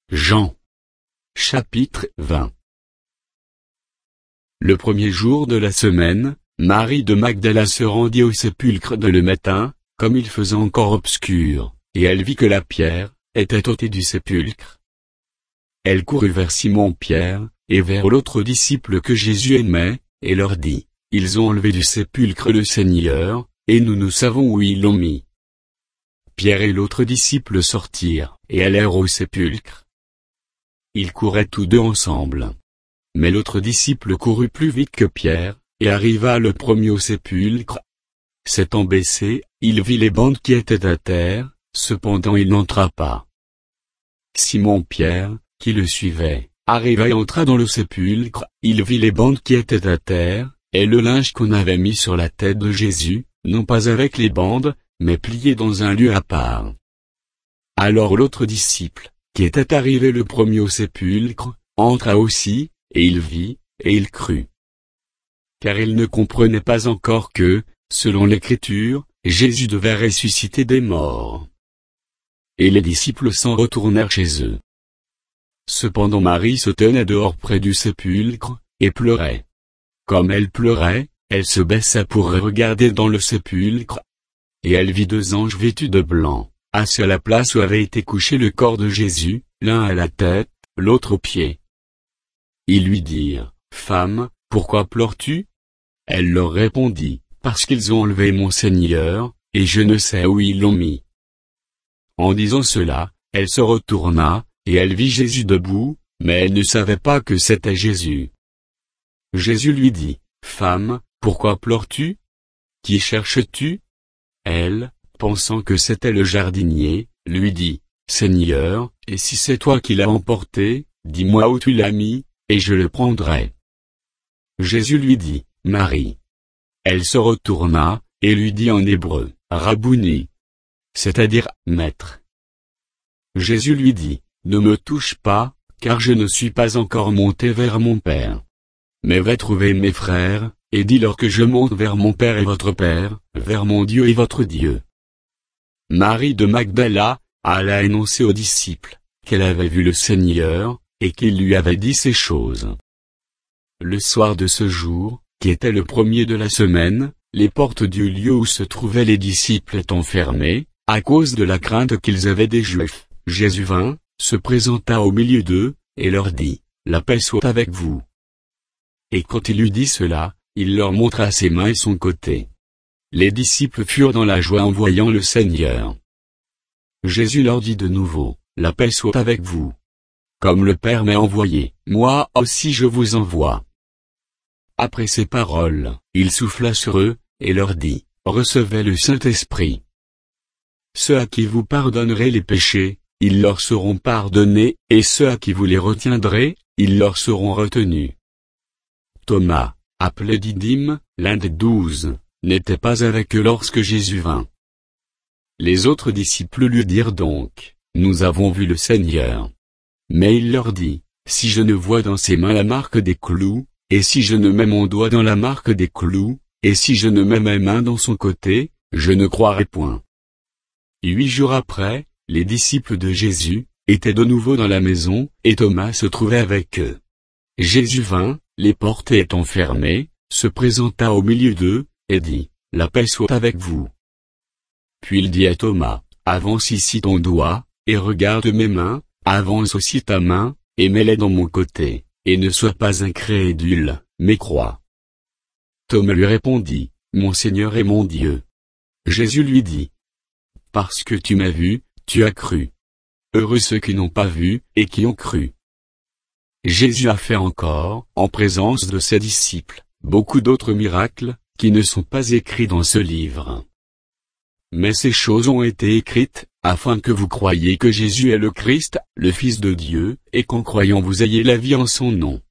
Jean. Chapitre 20. Le premier jour de la semaine, Marie de Magdala se rendit au sépulcre dès le matin, comme il faisait encore obscur, et elle vit que la pierre était ôtée du sépulcre. Elle courut vers Simon-Pierre, et vers l'autre disciple que Jésus aimait, et leur dit, « Ils ont enlevé du sépulcre le Seigneur, et nous savons où ils l'ont mis. » Pierre et l'autre disciple sortirent, et allèrent au sépulcre. Ils couraient tous deux ensemble. Mais l'autre disciple courut plus vite que Pierre, et arriva le premier au sépulcre. S'étant baissé, il vit les bandes qui étaient à terre, cependant il n'entra pas. Simon-Pierre, qui le suivait, arriva et entra dans le sépulcre, il vit les bandes qui étaient à terre, et le linge qu'on avait mis sur la tête de Jésus, non pas avec les bandes, mais plié dans un lieu à part. Alors l'autre disciple, qui était arrivé le premier au sépulcre, entra aussi, et il vit, et il crut. Car il ne comprenait pas encore que, selon l'Écriture, Jésus devait ressusciter des morts. Et les disciples s'en retournèrent chez eux. Cependant Marie se tenait dehors près du sépulcre, et pleurait. Comme elle pleurait, elle se baissa pour regarder dans le sépulcre. Et elle vit deux anges vêtus de blanc, assis à la place où avait été couché le corps de Jésus, l'un à la tête, l'autre aux pieds. Ils lui dirent, « Femme, pourquoi pleures-tu » Elle leur répondit, « Parce qu'ils ont enlevé mon Seigneur, et je ne sais où ils l'ont mis. » En disant cela, elle se retourna, et elle vit Jésus debout, mais elle ne savait pas que c'était Jésus. Jésus lui dit, « Femme, pourquoi pleures-tu ? Qui cherches-tu » Elle, pensant que c'était le jardinier, lui dit, « Seigneur, et si c'est toi qui l'as emporté, dis-moi où tu l'as mis, et je le prendrai. » Jésus lui dit, « Marie. » Elle se retourna, et lui dit en hébreu, « Rabouni. » C'est-à-dire, « Maître. » Jésus lui dit, « Ne me touche pas, car je ne suis pas encore monté vers mon Père. Mais va trouver mes frères, et dis-leur que je monte vers mon Père et votre Père, vers mon Dieu et votre Dieu. » Marie de Magdala alla annoncer aux disciples qu'elle avait vu le Seigneur, et qu'il lui avait dit ces choses. Le soir de ce jour, qui était le premier de la semaine, les portes du lieu où se trouvaient les disciples étant fermées, à cause de la crainte qu'ils avaient des Juifs, Jésus vint, se présenta au milieu d'eux, et leur dit, « La paix soit avec vous. » Et quand il eut dit cela, il leur montra ses mains et son côté. Les disciples furent dans la joie en voyant le Seigneur. Jésus leur dit de nouveau, « La paix soit avec vous. Comme le Père m'a envoyé, moi aussi je vous envoie. » Après ces paroles, il souffla sur eux, et leur dit, « Recevez le Saint-Esprit. Ceux à qui vous pardonnerez les péchés, ils leur seront pardonnés, et ceux à qui vous les retiendrez, ils leur seront retenus. » Thomas, appelé Didyme, l'un des 12, n'était pas avec eux lorsque Jésus vint. Les autres disciples lui dirent donc, « Nous avons vu le Seigneur. » Mais il leur dit, « Si je ne vois dans ses mains la marque des clous, et si je ne mets mon doigt dans la marque des clous, et si je ne mets mes mains dans son côté, je ne croirai point. » 8 jours après, les disciples de Jésus étaient de nouveau dans la maison, et Thomas se trouvait avec eux. Jésus vint, les portes étant fermées, se présenta au milieu d'eux, et dit, « La paix soit avec vous. » Puis il dit à Thomas, « Avance ici ton doigt, et regarde mes mains, avance aussi ta main, et mets-les dans mon côté, et ne sois pas incrédule, mais crois. » Thomas lui répondit, « Mon Seigneur et mon Dieu. » Jésus lui dit, « Parce que tu m'as vu, tu as cru. Heureux ceux qui n'ont pas vu, et qui ont cru. » Jésus a fait encore, en présence de ses disciples, beaucoup d'autres miracles, qui ne sont pas écrits dans ce livre. Mais ces choses ont été écrites, afin que vous croyiez que Jésus est le Christ, le Fils de Dieu, et qu'en croyant vous ayez la vie en son nom.